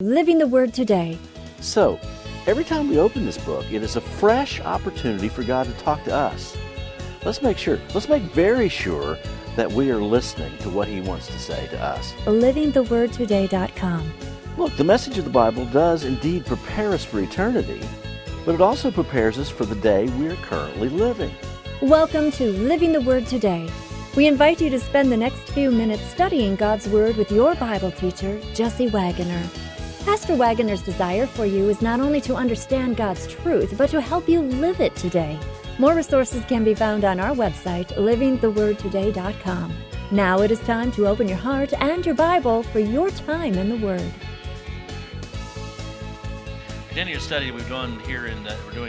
Living the Word Today. So, every time we open this book, it is a fresh opportunity for God to talk to us. Let's make very sure that we are listening to what He wants to say to us. LivingTheWordToday.com. Look, the message of the Bible does indeed prepare us for eternity, but it also prepares us for the day we are currently living. Welcome to Living the Word Today. We invite you to spend the next few minutes studying God's Word with your Bible teacher, Jesse Wagoner. Pastor Wagoner's desire for you is not only to understand God's truth, but to help you live it today. More resources can be found on our website, livingthewordtoday.com. Now it is time to open your heart and your Bible for your time in the Word. Continuing a study we're doing here in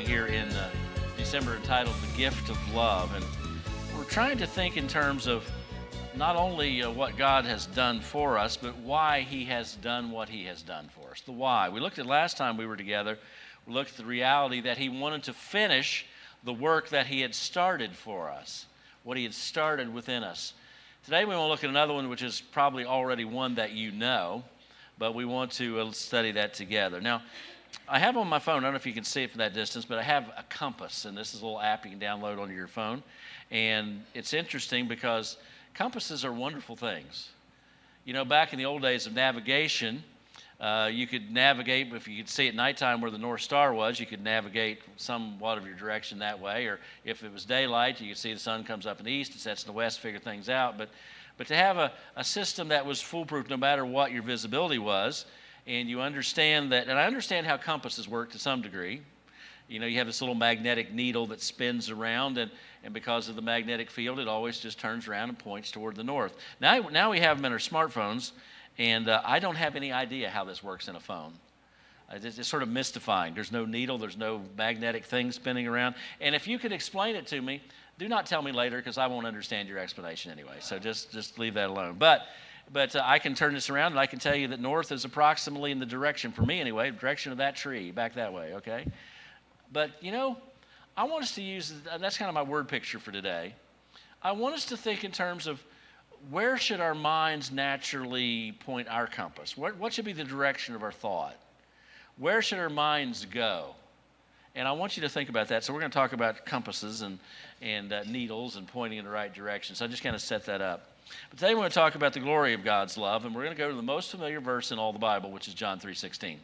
December entitled "The Gift of Love," and we're trying to think in terms of not only what God has done for us, but why He has done what He has done for us. The why. We looked at last time we were together. We looked at the reality that He wanted to finish the work that He had started for us, what He had started within us. Today we want to look at another one, which is probably already one that you know, but we want to study that together. Now, I have on my phone, I don't know if you can see it from that distance, but I have a compass, and this is a little app you can download onto your phone. And it's interesting because compasses are wonderful things. You know, back in the old days of navigation, you could navigate, if you could see at nighttime where the North Star was, you could navigate somewhat of your direction that way. Or if it was daylight, you could see the sun comes up in the east, it sets in the west, figure things out. But to have a system that was foolproof no matter what your visibility was, and you understand that, and I understand how compasses work to some degree. You know, you have this little magnetic needle that spins around, and because of the magnetic field, it always just turns around and points toward the north. Now we have them in our smartphones, and I don't have any idea how this works in a phone. It's sort of mystifying. There's no needle, there's no magnetic thing spinning around. And if you could explain it to me, do not tell me later, because I won't understand your explanation anyway. So just leave that alone. But I can turn this around, and I can tell you that north is approximately in the direction, for me anyway, direction of that tree, back that way, okay? But, you know, I want us to use, that's kind of my word picture for today. I want us to think in terms of where should our minds naturally point our compass? What should be the direction of our thought? Where should our minds go? And I want you to think about that. So we're going to talk about compasses and needles and pointing in the right direction. So I just kind of set that up. But today we're going to talk about the glory of God's love, and we're going to go to the most familiar verse in all the Bible, which is John 3:16.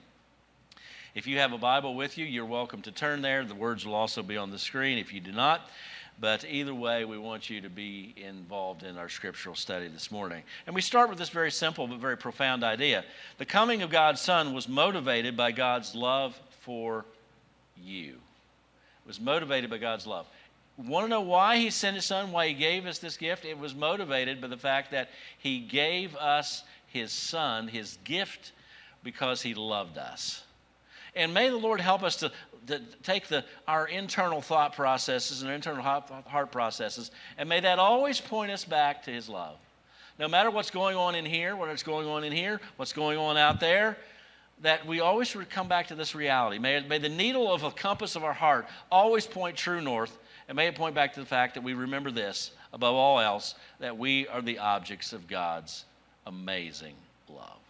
If you have a Bible with you, you're welcome to turn there. The words will also be on the screen if you do not. But either way, we want you to be involved in our scriptural study this morning. And we start with this very simple but very profound idea. The coming of God's Son was motivated by God's love for you. It was motivated by God's love. Want to know why He sent His Son, why He gave us this gift? It was motivated by the fact that He gave us His Son, His gift, because He loved us. And may the Lord help us to take our internal thought processes and our internal heart processes, and may that always point us back to His love. No matter what's going on in here, what's going on out there, that we always would come back to this reality. May the needle of a compass of our heart always point true north, and may it point back to the fact that we remember this, above all else, that we are the objects of God's amazing love.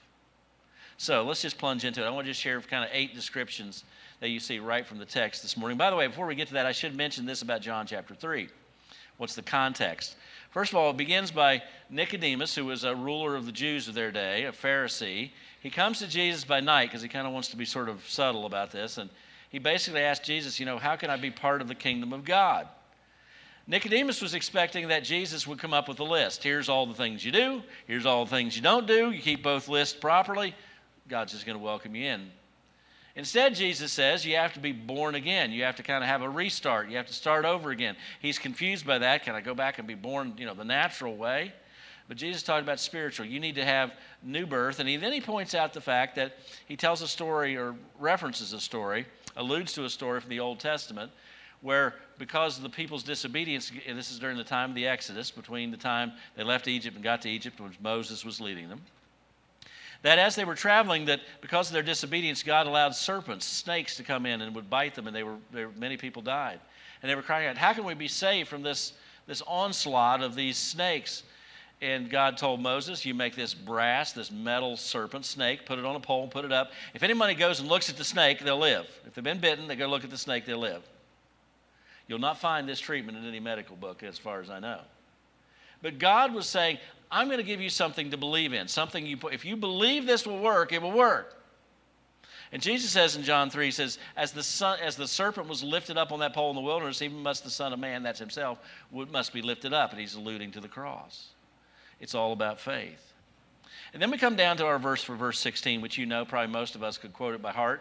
So let's just plunge into it. I want to just share kind of 8 descriptions that you see right from the text this morning. By the way, before we get to that, I should mention this about John chapter 3. What's the context? First of all, it begins by Nicodemus, who was a ruler of the Jews of their day, a Pharisee. He comes to Jesus by night because he kind of wants to be sort of subtle about this, and he basically asked Jesus, how can I be part of the kingdom of God? Nicodemus was expecting that Jesus would come up with a list. Here's all the things you do. Here's all the things you don't do. You keep both lists properly. God's just going to welcome you in. Instead, Jesus says you have to be born again. You have to kind of have a restart. You have to start over again. He's confused by that. Can I go back and be born, the natural way? But Jesus talked about spiritual. You need to have new birth. And then he points out the fact that he tells a story or references a story, alludes to a story from the Old Testament, where because of the people's disobedience, and this is during the time of the Exodus, between the time they left Egypt and got to Egypt, when Moses was leading them, that as they were traveling, that because of their disobedience, God allowed serpents, snakes to come in and would bite them, and many people died. And they were crying out, how can we be saved from this onslaught of these snakes? And God told Moses, you make this metal serpent snake, put it on a pole, put it up. If anybody goes and looks at the snake, they'll live. If they've been bitten, they go look at the snake, they'll live. You'll not find this treatment in any medical book as far as I know. But God was saying, I'm going to give you something to believe in. If you believe this will work, it will work. And Jesus says in John 3, he says, as the serpent was lifted up on that pole in the wilderness, even must the Son of Man, that's himself, must be lifted up. And he's alluding to the cross. It's all about faith. And then we come down to our verse for verse 16, which you know, probably most of us could quote it by heart.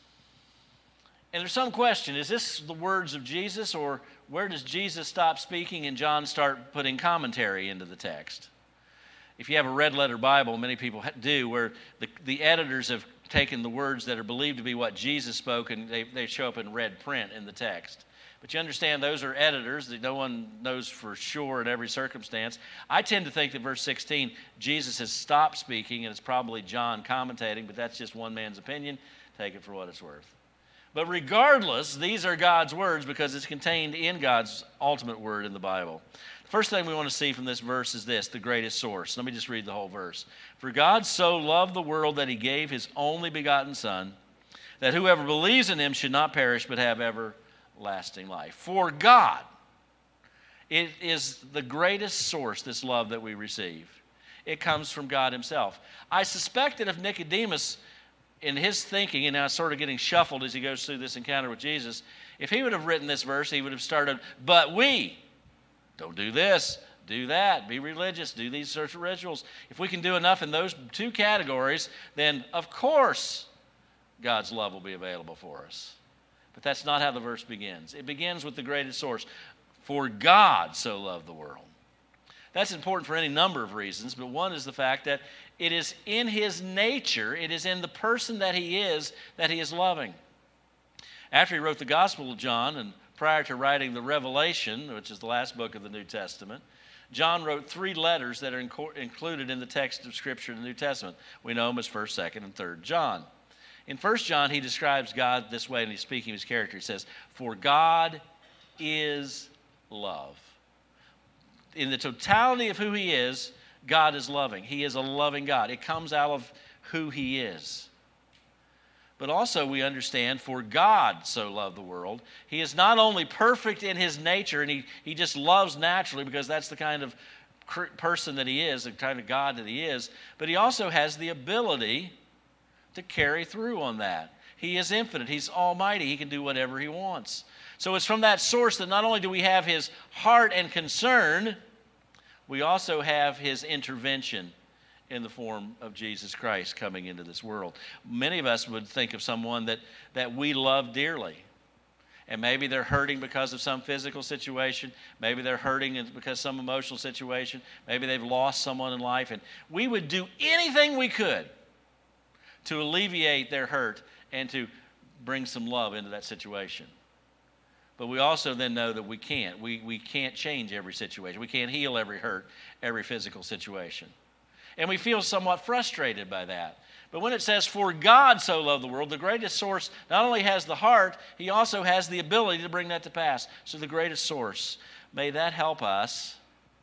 And there's some question, is this the words of Jesus, or where does Jesus stop speaking and John start putting commentary into the text? If you have a red letter Bible, many people do, where the editors have taken the words that are believed to be what Jesus spoke and they show up in red print in the text. But you understand those are editors that no one knows for sure in every circumstance. I tend to think that verse 16, Jesus has stopped speaking and it's probably John commentating, but that's just one man's opinion. Take it for what it's worth. But regardless, these are God's words because it's contained in God's ultimate word in the Bible. The first thing we want to see from this verse is this, the greatest source. Let me just read the whole verse. For God so loved the world that he gave his only begotten Son, that whoever believes in him should not perish but have everlasting life. For God, it is the greatest source, this love that we receive. It comes from God himself. I suspect that if Nicodemus, in his thinking, and now sort of getting shuffled as he goes through this encounter with Jesus, if he would have written this verse, he would have started, but we, don't do this, do that, be religious, do these sorts of rituals. If we can do enough in those two categories, then of course God's love will be available for us. But that's not how the verse begins. It begins with the greatest source. For God so loved the world. That's important for any number of reasons, but one is the fact that it is in his nature, it is in the person that he is loving. After he wrote the Gospel of John, and prior to writing the Revelation, which is the last book of the New Testament, John wrote 3 letters that are included in the text of Scripture in the New Testament. We know them as 1st, 2nd, and 3rd John. In 1 John, he describes God this way, and he's speaking of his character. He says, for God is love. In the totality of who he is, God is loving. He is a loving God. It comes out of who he is. But also we understand, for God so loved the world. He is not only perfect in his nature, and he just loves naturally because that's the kind of person that he is, the kind of God that he is, but he also has the ability to carry through on that. He is infinite. He's almighty. He can do whatever he wants. So it's from that source that not only do we have his heart and concern, we also have his intervention in the form of Jesus Christ coming into this world. Many of us would think of someone that we love dearly. And maybe they're hurting because of some physical situation. Maybe they're hurting because of some emotional situation. Maybe they've lost someone in life. And we would do anything we could to alleviate their hurt and to bring some love into that situation. But we also then know that we can't. We can't change every situation. We can't heal every hurt, every physical situation. And we feel somewhat frustrated by that. But when it says, for God so loved the world, the greatest source not only has the heart, he also has the ability to bring that to pass. So the greatest source, may that help us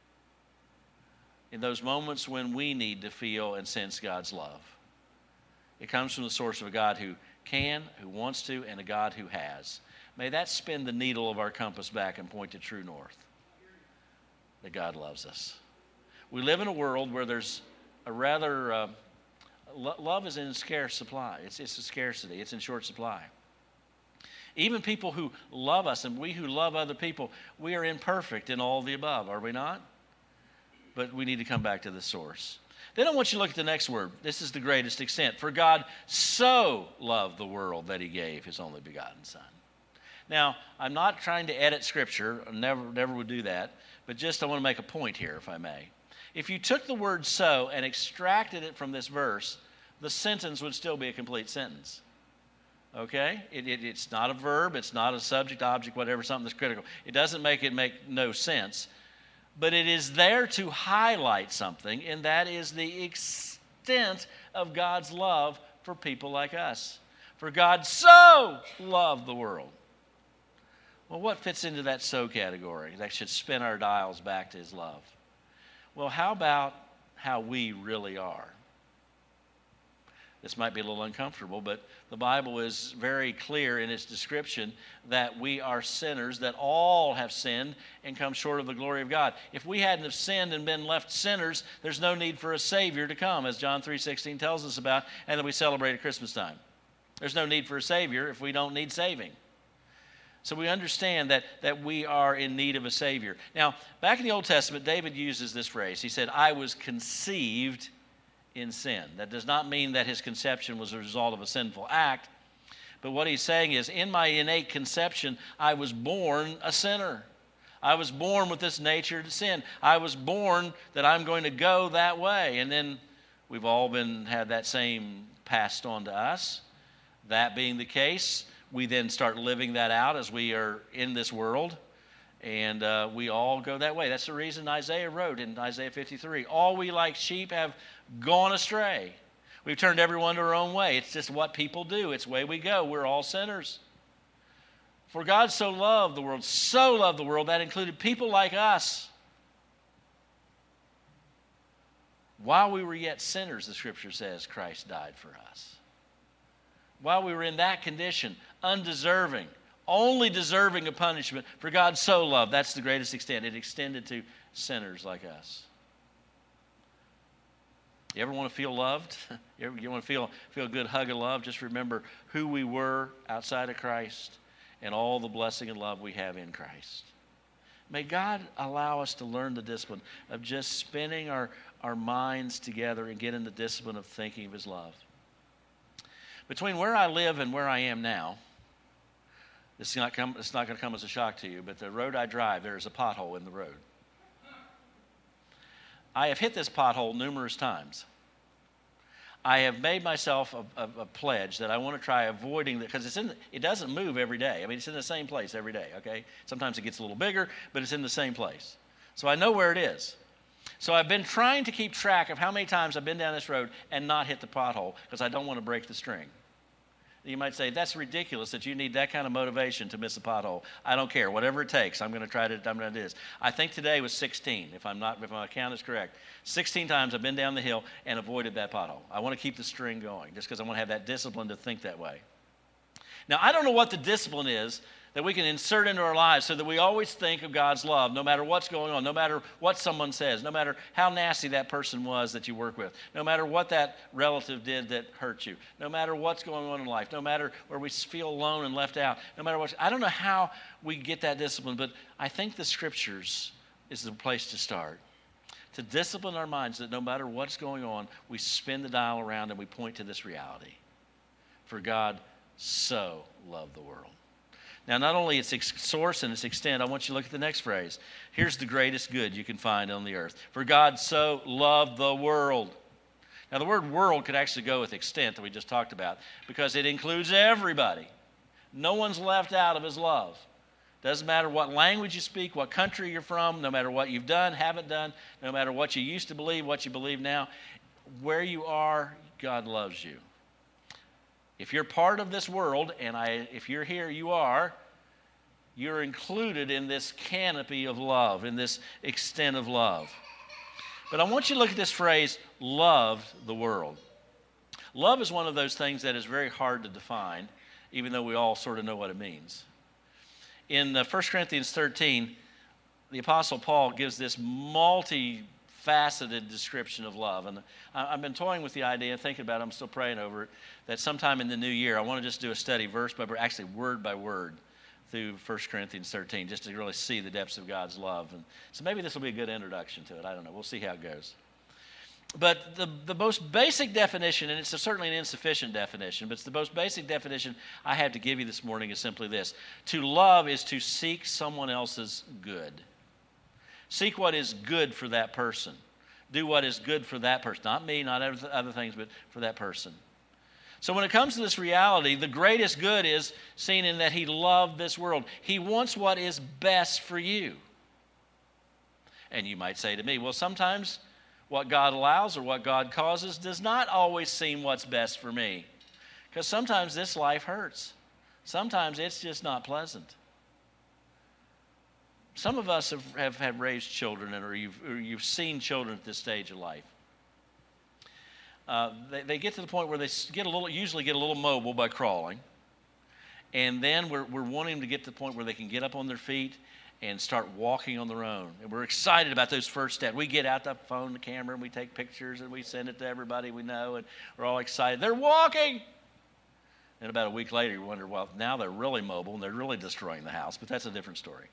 in those moments when we need to feel and sense God's love. It comes from the source of a God who can, who wants to, and a God who has. May that spin the needle of our compass back and point to true north, that God loves us. We live in a world where there's a rather, love is in scarce supply. It's a scarcity. It's in short supply. Even people who love us and we who love other people, we are imperfect in all the above, are we not? But we need to come back to the source. Then I want you to look at the next word. This is the greatest extent. For God so loved the world that he gave his only begotten Son. Now, I'm not trying to edit Scripture. I never would do that. But just I want to make a point here, if I may. If you took the word so and extracted it from this verse, the sentence would still be a complete sentence. Okay? It's not a verb. It's not a subject, object, whatever, something that's critical. It doesn't make it make no sense. But it is there to highlight something, and that is the extent of God's love for people like us. For God so loved the world. Well, what fits into that so category that should spin our dials back to his love? Well, how about how we really are? This might be a little uncomfortable, but the Bible is very clear in its description that we are sinners, that all have sinned and come short of the glory of God. If we hadn't have sinned and been left sinners, there's no need for a Savior to come, as John 3:16 tells us about, and that we celebrate at Christmas time. There's no need for a Savior if we don't need saving. So we understand that we are in need of a Savior. Now, back in the Old Testament, David uses this phrase. He said, I was conceived in sin. That does not mean that his conception was a result of a sinful act, but what he's saying is, in my innate conception, I was born a sinner. I was born with this nature to sin. I was born that I'm going to go that way. And then we've all had that same passed on to us. That being the case, we then start living that out as we are in this world. And we all go that way. That's the reason Isaiah wrote in Isaiah 53, all we like sheep have gone astray. We've turned everyone to our own way. It's just what people do. It's the way we go. We're all sinners. For God so loved the world, that included people like us. While we were yet sinners, the Scripture says, Christ died for us. While we were in that condition, undeserving, only deserving of punishment, for God so loved. That's the greatest extent. It extended to sinners like us. You ever want to feel loved? You want to feel a good hug of love? Just remember who we were outside of Christ and all the blessing and love we have in Christ. May God allow us to learn the discipline of just spinning our minds together and get in the discipline of thinking of His love. Between where I live and where I am now, it's not going to come as a shock to you, but the road I drive, there is a pothole in the road. I have hit this pothole numerous times. I have made myself a pledge that I want to try avoiding it, because it doesn't move every day. I mean, it's in the same place every day, okay? Sometimes it gets a little bigger, but it's in the same place. So I know where it is. So I've been trying to keep track of how many times I've been down this road and not hit the pothole, because I don't want to break the string. You might say, that's ridiculous that you need that kind of motivation to miss a pothole. I don't care. Whatever it takes, I'm going to do this. I think today was 16, if my count is correct. 16 times I've been down the hill and avoided that pothole. I want to keep the string going just because I want to have that discipline to think that way. Now, I don't know what the discipline is that we can insert into our lives so that we always think of God's love, no matter what's going on, no matter what someone says, no matter how nasty that person was that you work with, no matter what that relative did that hurt you, no matter what's going on in life, no matter where we feel alone and left out, no matter what. I don't know how we get that discipline, but I think the Scriptures is the place to start. To discipline our minds that no matter what's going on, we spin the dial around and we point to this reality. For God so loved the world. Now, not only its source and its extent, I want you to look at the next phrase. Here's the greatest good you can find on the earth. For God so loved the world. Now, the word world could actually go with extent that we just talked about, because it includes everybody. No one's left out of His love. Doesn't matter what language you speak, what country you're from, no matter what you've done, haven't done, no matter what you used to believe, what you believe now, where you are, God loves you. If you're part of this world, and if you're here, you're included in this canopy of love, in this extent of love. But I want you to look at this phrase, loved the world. Love is one of those things that is very hard to define, even though we all sort of know what it means. In 1 Corinthians 13, the Apostle Paul gives this multifaceted description of love. And I've been toying with the idea, thinking about it, I'm still praying over it, that sometime in the new year, I want to just do a study verse by verse, actually word by word, through 1 Corinthians 13, just to really see the depths of God's love. And so maybe this will be a good introduction to it. I don't know. We'll see how it goes. But the most basic definition, and it's certainly an insufficient definition, but it's the most basic definition I have to give you this morning is simply this. To love is to seek someone else's good. Seek what is good for that person. Do what is good for that person. Not me, not other things, but for that person. So when it comes to this reality, the greatest good is seen in that He loved this world. He wants what is best for you. And you might say to me, well, sometimes what God allows or what God causes does not always seem what's best for me. Because sometimes this life hurts. Sometimes it's just not pleasant. Some of us have raised children, or you've seen children at this stage of life. They get to the point where they usually get a little mobile by crawling, and then we're wanting them to get to the point where they can get up on their feet and start walking on their own. And we're excited about those first steps. We get out the phone, the camera, and we take pictures, and we send it to everybody we know, and we're all excited. They're walking! And about a week later, you wonder, well, now they're really mobile, and they're really destroying the house, but that's a different story.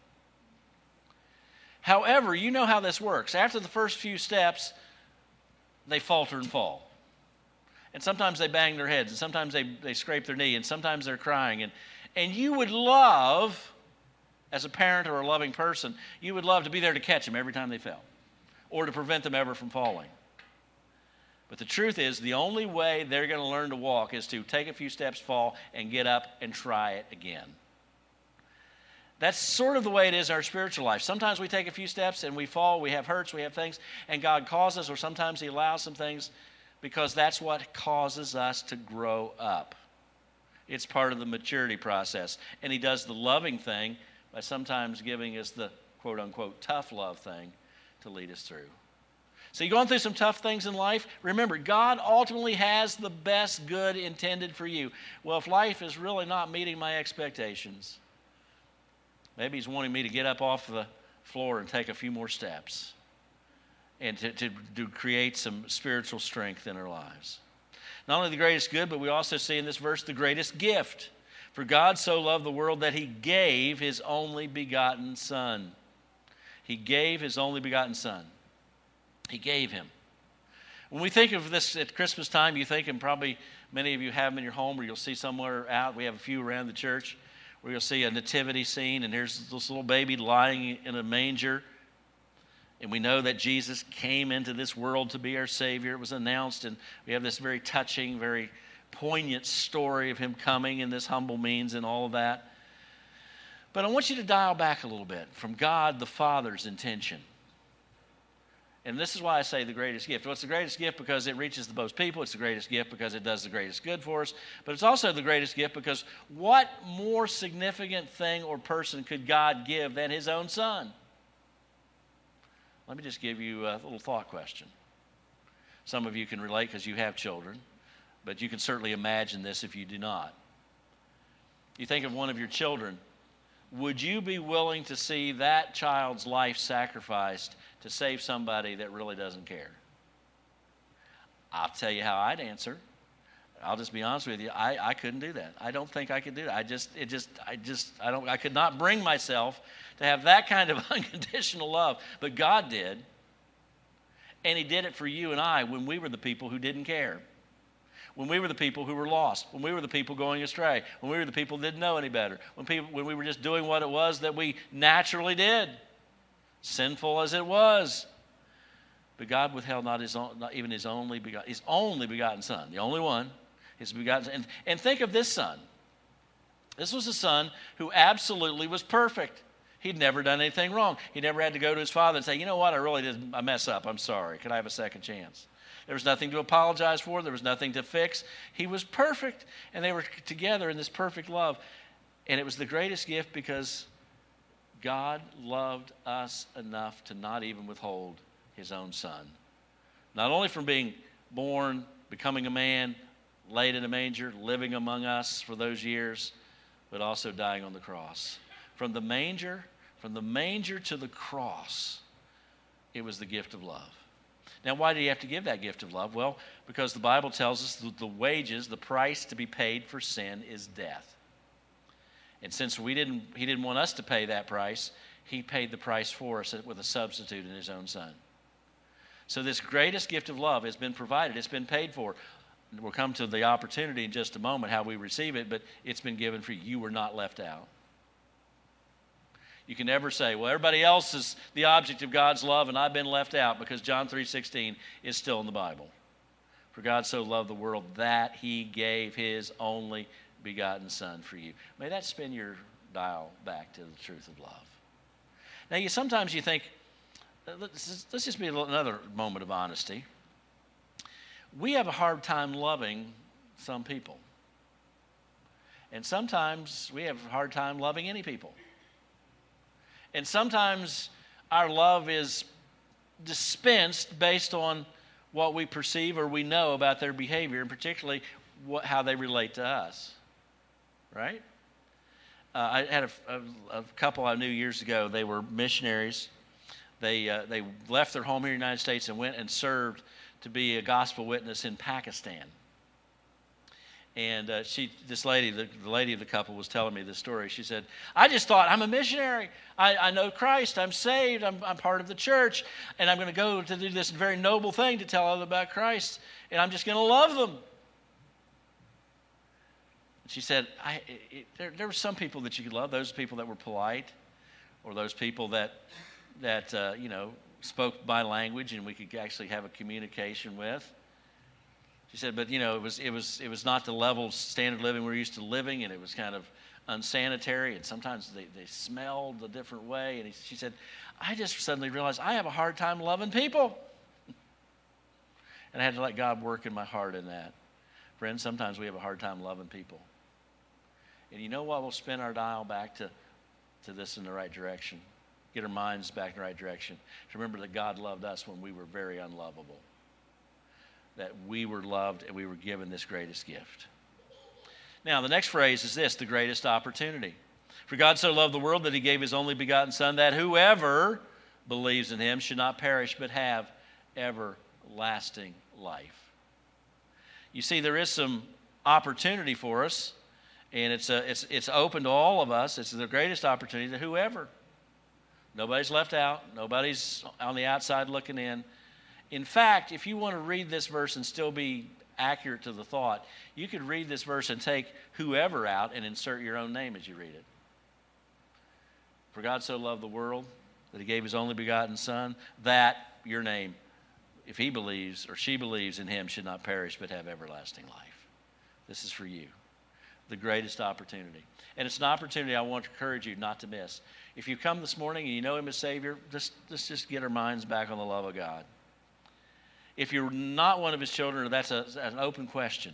However, you know how this works. After the first few steps, they falter and fall. And sometimes they bang their heads, and sometimes they scrape their knee, and sometimes they're crying. And you would love, as a parent or a loving person, you would love to be there to catch them every time they fell, or to prevent them ever from falling. But the truth is, the only way they're going to learn to walk is to take a few steps, fall, and get up and try it again. That's sort of the way it is in our spiritual life. Sometimes we take a few steps and we fall, we have hurts, we have things, and God calls us, or sometimes He allows some things, because that's what causes us to grow up. It's part of the maturity process. And He does the loving thing by sometimes giving us the quote-unquote tough love thing to lead us through. So you're going through some tough things in life. Remember, God ultimately has the best good intended for you. Well, if life is really not meeting my expectations, maybe He's wanting me to get up off the floor and take a few more steps, and to create some spiritual strength in our lives. Not only the greatest good, but we also see in this verse the greatest gift. For God so loved the world that He gave His only begotten Son. He gave His only begotten Son. He gave Him. When we think of this at Christmas time, you think, and probably many of you have them in your home, or you'll see somewhere out, we have a few around the church, where you'll see a nativity scene, and here's this little baby lying in a manger. And we know that Jesus came into this world to be our Savior. It was announced, and we have this very touching, very poignant story of Him coming in this humble means and all of that. But I want you to dial back a little bit from God the Father's intention. And this is why I say the greatest gift. Well, it's the greatest gift because it reaches the most people. It's the greatest gift because it does the greatest good for us. But it's also the greatest gift because what more significant thing or person could God give than His own Son? Let me just give you a little thought question. Some of you can relate because you have children, but you can certainly imagine this if you do not. You think of one of your children. Would you be willing to see that child's life sacrificed to save somebody that really doesn't care? I'll tell you how I'd answer. I'll just be honest with you. I couldn't do that. I don't think I could do that. I could not bring myself to have that kind of unconditional love. But God did. And He did it for you and I when we were the people who didn't care. When we were the people who were lost. When we were the people going astray. When we were the people who didn't know any better. When we were just doing what it was that we naturally did. Sinful as it was. But God withheld not even His only begotten Son. The only one. His begotten Son. And think of this Son. This was a Son who absolutely was perfect. He'd never done anything wrong. He never had to go to His Father and say, you know what, I mess up. I'm sorry. Could I have a second chance? There was nothing to apologize for. There was nothing to fix. He was perfect. And they were together in this perfect love. And it was the greatest gift because God loved us enough to not even withhold His own Son. Not only from being born, becoming a man, laid in a manger, living among us for those years, but also dying on the cross. From the manger to the cross, it was the gift of love. Now, why did He have to give that gift of love? Well, because the Bible tells us that the wages, the price to be paid for sin is death. And since He didn't want us to pay that price, He paid the price for us with a substitute in His own Son. So this greatest gift of love has been provided. It's been paid for. We'll come to the opportunity in just a moment, how we receive it, but it's been given for you. You were not left out. You can never say, well, everybody else is the object of God's love and I've been left out, because John 3:16 is still in the Bible. For God so loved the world that He gave His only begotten Son for you. May that spin your dial back to the truth of love. Now, sometimes you think, let's just be another moment of honesty. We have a hard time loving some people. And sometimes we have a hard time loving any people. And sometimes our love is dispensed based on what we perceive or we know about their behavior, and particularly how they relate to us. Right? I had a couple I knew years ago. They were missionaries. They left their home here in the United States and went and served to be a gospel witness in Pakistan. And this lady, the lady of the couple, was telling me this story. She said, "I just thought, I'm a missionary. I know Christ. I'm saved. I'm part of the church, and I'm going to go to do this very noble thing to tell others about Christ, and I'm just going to love them." She said, there were some people that you could love, those people that were polite, or those people that spoke my language and we could actually have a communication with. She said, but it was not the level of standard living we're used to living, and it was kind of unsanitary, and sometimes they smelled a different way. And she said, I just suddenly realized I have a hard time loving people. And I had to let God work in my heart in that. Friends, sometimes we have a hard time loving people. And you know what? We'll spin our dial back to this in the right direction. Get our minds back in the right direction. To remember that God loved us when we were very unlovable. That we were loved and we were given this greatest gift. Now, the next phrase is this: the greatest opportunity. For God so loved the world that he gave his only begotten Son, that whoever believes in him should not perish but have everlasting life. You see, there is some opportunity for us, and it's open to all of us. It's the greatest opportunity to whoever. Nobody's left out. Nobody's on the outside looking in. In fact, if you want to read this verse and still be accurate to the thought, you could read this verse and take whoever out and insert your own name as you read it. For God so loved the world that he gave his only begotten Son, that your name, if he believes or she believes in him, should not perish but have everlasting life. This is for you. The greatest opportunity. And it's an opportunity I want to encourage you not to miss. If you come this morning and you know him as Savior, let's just get our minds back on the love of God. If you're not one of his children, or that's an open question,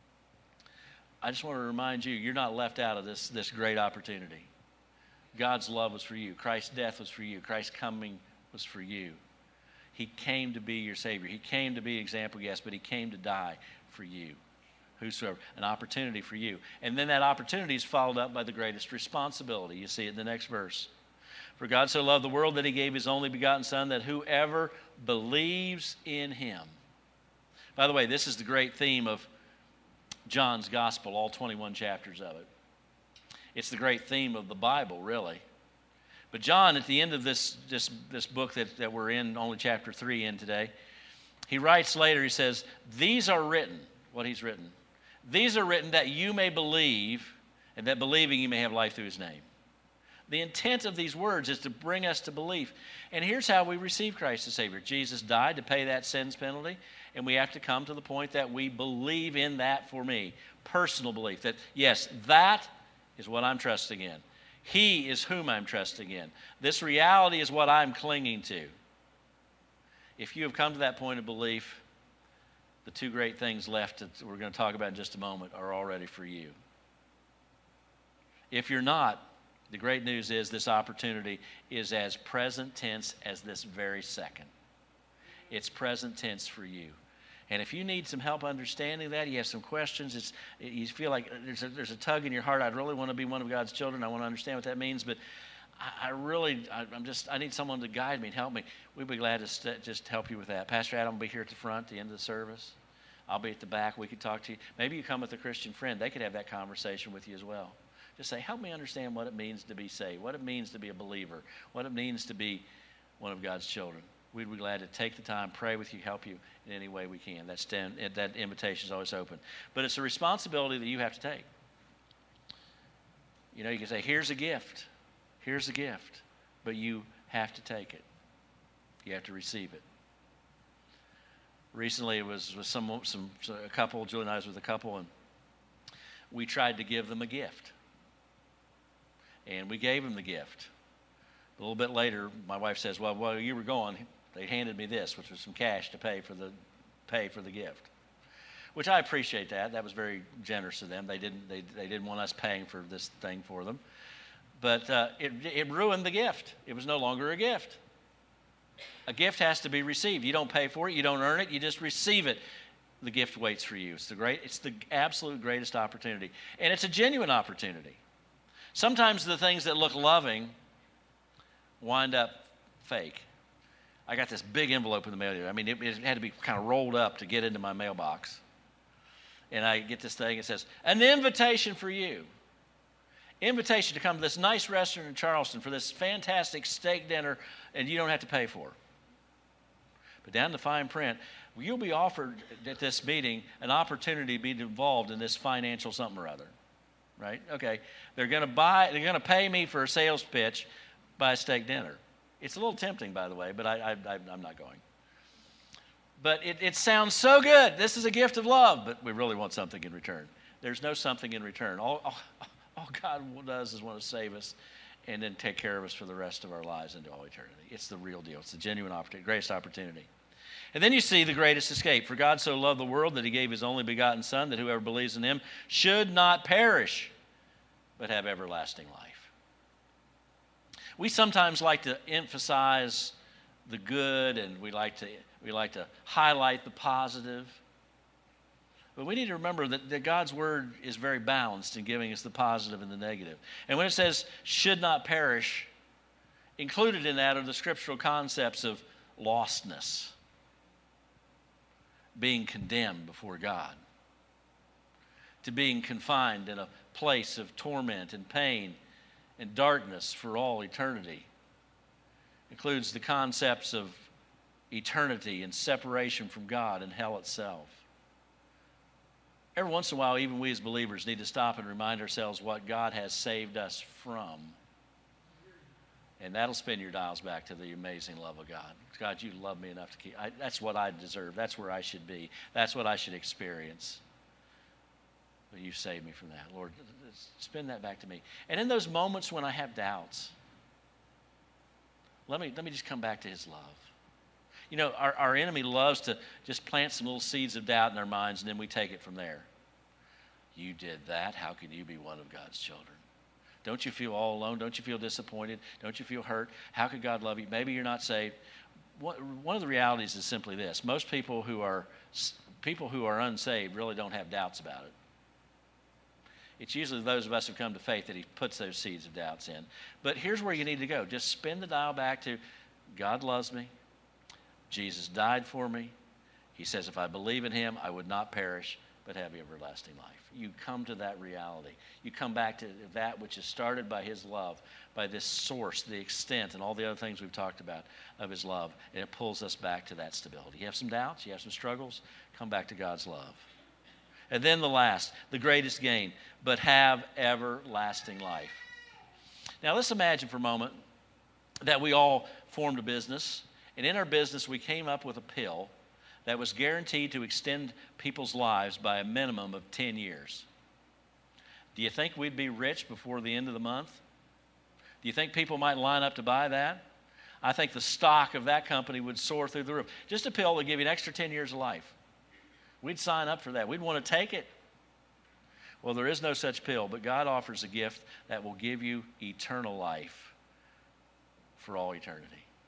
I just want to remind you, you're not left out of this great opportunity. God's love was for you. Christ's death was for you. Christ's coming was for you. He came to be your Savior. He came to be an example, yes, but he came to die for you. Whosoever, an opportunity for you. And then that opportunity is followed up by the greatest responsibility. You see it in the next verse. For God so loved the world that he gave his only begotten Son, that whoever believes in him. By the way, this is the great theme of John's Gospel, all 21 chapters of it. It's the great theme of the Bible, really. But John, at the end of this book that we're in, only chapter 3 in today, he writes later, he says, these are written, what he's written, these are written that you may believe, and that believing you may have life through his name. The intent of these words is to bring us to belief. And here's how we receive Christ as Savior. Jesus died to pay that sin's penalty, and we have to come to the point that we believe in that for me. Personal belief that, yes, that is what I'm trusting in. He is whom I'm trusting in. This reality is what I'm clinging to. If you have come to that point of belief, the two great things left that we're going to talk about in just a moment are already for you. If you're not, the great news is this opportunity is as present tense as this very second. It's present tense for you. And if you need some help understanding that, you have some questions, you feel like there's a tug in your heart, I'd really want to be one of God's children, I want to understand what that means, but I need someone to guide me and help me. We'd be glad to just help you with that. Pastor Adam will be here at the front at the end of the service. I'll be at the back. We could talk to you. Maybe you come with a Christian friend. They could have that conversation with you as well. Just say, help me understand what it means to be saved, what it means to be a believer, what it means to be one of God's children. We'd be glad to take the time, pray with you, help you in any way we can. That invitation is always open. But it's a responsibility that you have to take. You know, you can say, here's a gift. Here's a gift. But you have to take it. You have to receive it. Recently, it was with a couple, Julie and I was with a couple, and we tried to give them a gift. And we gave them the gift. A little bit later, my wife says, well, while you were gone, they handed me this, which was some cash to pay for the gift. Which I appreciate that. That was very generous of them. They didn't want us paying for this thing for them. But it ruined the gift. It was no longer a gift. A gift has to be received. You don't pay for it. You don't earn it. You just receive it. The gift waits for you. It's the absolute greatest opportunity. And it's a genuine opportunity. Sometimes the things that look loving wind up fake. I got this big envelope in the mail. I mean, it had to be kind of rolled up to get into my mailbox. And I get this thing. It says, an invitation for you. Invitation to come to this nice restaurant in Charleston for this fantastic steak dinner, and you don't have to pay for it. But down in the fine print, you'll be offered at this meeting an opportunity to be involved in this financial something or other. Right? Okay. They're going to pay me for a sales pitch by a steak dinner. It's a little tempting, by the way, but I'm not going. But it sounds so good. This is a gift of love, but we really want something in return. There's no something in return. All God does is want to save us and then take care of us for the rest of our lives into all eternity. It's the real deal. It's the genuine opportunity, greatest opportunity. And then you see the greatest escape. For God so loved the world that he gave his only begotten Son, that whoever believes in him should not perish, but have everlasting life. We sometimes like to emphasize the good, and we like to highlight the positive. But we need to remember that God's word is very balanced in giving us the positive and the negative. And when it says should not perish, included in that are the scriptural concepts of lostness, being condemned before God, to being confined in a place of torment and pain and darkness for all eternity. Includes the concepts of eternity and separation from God and hell itself. Every once in a while, even we as believers need to stop and remind ourselves what God has saved us from. And that'll spin your dials back to the amazing love of God. God, you love me enough to keep. That's what I deserve. That's where I should be. That's what I should experience. But you saved me from that. Lord, spin that back to me. And in those moments when I have doubts, let me just come back to his love. You know, our enemy loves to just plant some little seeds of doubt in our minds, and then we take it from there. You did that. How can you be one of God's children? Don't you feel all alone? Don't you feel disappointed? Don't you feel hurt? How could God love you? Maybe you're not saved. One of the realities is simply this. Most people who are unsaved really don't have doubts about it. It's usually those of us who come to faith that he puts those seeds of doubts in. But here's where you need to go. Just spin the dial back to God loves me. Jesus died for me. He says if I believe in him, I would not perish, but have everlasting life. You come to that reality. You come back to that which is started by his love, by this source, the extent, and all the other things we've talked about of his love, and it pulls us back to that stability. You have some doubts, you have some struggles, come back to God's love. And then the greatest gain, but have everlasting life. Now let's imagine for a moment that we all formed a business, and in our business we came up with a pill that was guaranteed to extend people's lives by a minimum of 10 years. Do you think we'd be rich before the end of the month? Do you think people might line up to buy that? I think the stock of that company would soar through the roof. Just a pill that would give you an extra 10 years of life. We'd sign up for that. We'd want to take it. Well, there is no such pill, but God offers a gift that will give you eternal life for all eternity.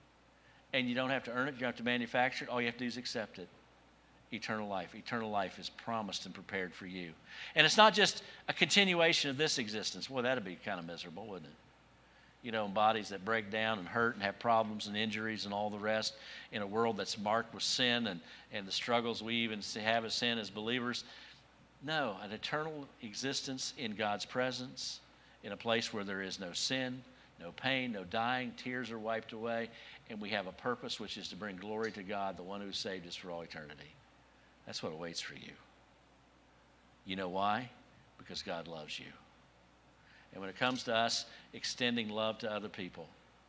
And you don't have to earn it. You don't have to manufacture it. All you have to do is accept it. Eternal life. Eternal life is promised and prepared for you. And it's not just a continuation of this existence. Boy, that'd be kind of miserable, wouldn't it? You know, bodies that break down and hurt and have problems and injuries and all the rest in a world that's marked with sin and the struggles we even have as sin as believers. No, an eternal existence in God's presence, in a place where there is no sin, no pain, no dying, tears are wiped away, and we have a purpose which is to bring glory to God, the one who saved us for all eternity. That's what awaits for you. You know why? Because God loves you. And when it comes to us extending love to other people,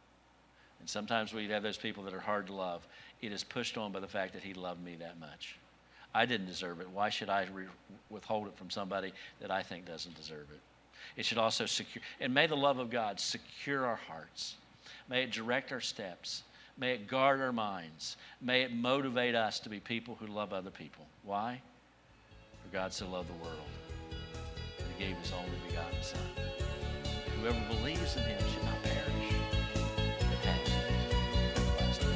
and sometimes we have those people that are hard to love, it is pushed on by the fact that he loved me that much. I didn't deserve it. Why should I withhold it from somebody that I think doesn't deserve it? It should also secure, and may the love of God secure our hearts. May it direct our steps. May it guard our minds. May it motivate us to be people who love other people. Why? For God so loved the world that he gave his only begotten Son. whoever believes in him should not perish, but have everlasting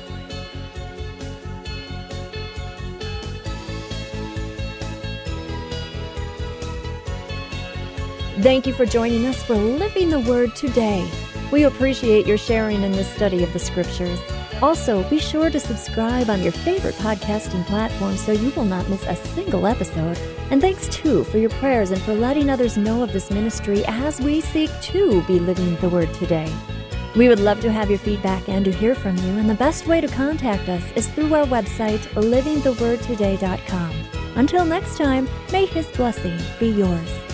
life. Thank you for joining us for Living the Word today. We appreciate your sharing in this study of the Scriptures. Also, be sure to subscribe on your favorite podcasting platform so you will not miss a single episode. And thanks, too, for your prayers and for letting others know of this ministry as we seek to be living the Word today. We would love to have your feedback and to hear from you, and the best way to contact us is through our website, livingthewordtoday.com. Until next time, may His blessing be yours.